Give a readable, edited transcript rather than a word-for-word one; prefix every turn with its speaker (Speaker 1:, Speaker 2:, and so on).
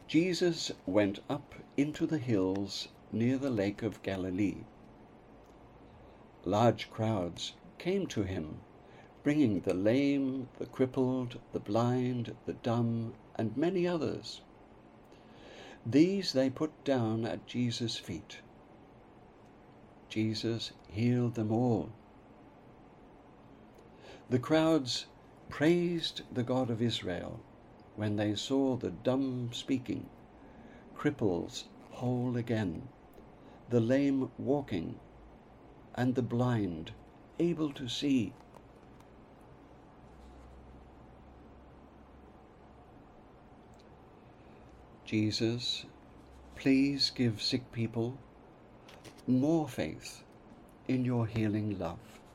Speaker 1: Jesus went up into the hills near the Lake of Galilee. Large crowds came to him, bringing the lame, the crippled, the blind, the dumb, and many others. These they put down at Jesus' feet. Jesus healed them all. The crowds praised the God of Israel when they saw the dumb speaking, cripples whole again, the lame walking, and the blind able to see. Jesus, please give sick people more faith in your healing love.